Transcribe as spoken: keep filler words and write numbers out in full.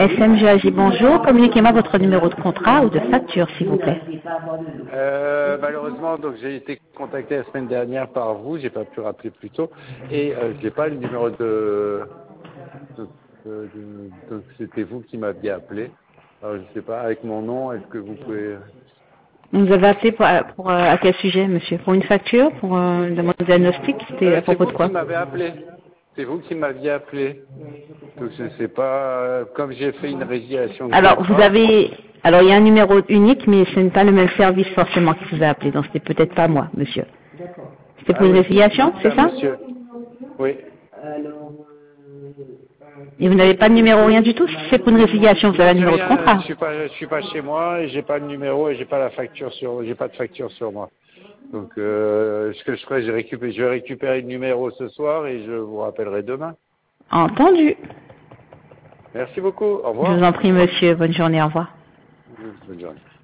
S M G A J, bonjour. Communiquez-moi votre numéro de contrat ou de facture, s'il vous plaît. Euh, malheureusement, donc j'ai été contacté la semaine dernière par vous, j'ai pas pu rappeler plus tôt, et euh, j'ai pas le numéro de. Donc, euh, de- donc c'était vous qui m'aviez appelé. Alors je sais pas, avec mon nom, est-ce que vous pouvez. Vous avez appelé pour, pour, euh, à quel sujet, monsieur? Pour une facture? Pour euh, demander un diagnostic? C'était Euh, à c'est propos vous de qui quoi? m'avez appelé. C'est vous qui m'aviez appelé. Donc je sais pas, euh, comme j'ai fait une résiliation de Alors, vous contrat. avez... Alors, il y a un numéro unique, mais ce n'est pas le même service forcément qui vous a appelé. Donc, c'était peut-être pas moi, monsieur. C'était pour Ah une oui, résiliation, donc c'est c'est un ça? monsieur. Oui. Et vous n'avez pas de numéro, rien du tout? Si c'est pour une résiliation, vous avez Non, un j'ai numéro de rien, je contrat. suis pas, je suis pas chez moi et j'ai pas de numéro et j'ai pas la facture sur, j'ai pas de facture sur moi. Donc, euh, ce que je ferai, je récupère, je vais récupérer le numéro ce soir et je vous rappellerai demain. Entendu. Merci beaucoup. Au Je vous revoir. en prie, monsieur. Bonne journée. Au revoir. Bonne journée.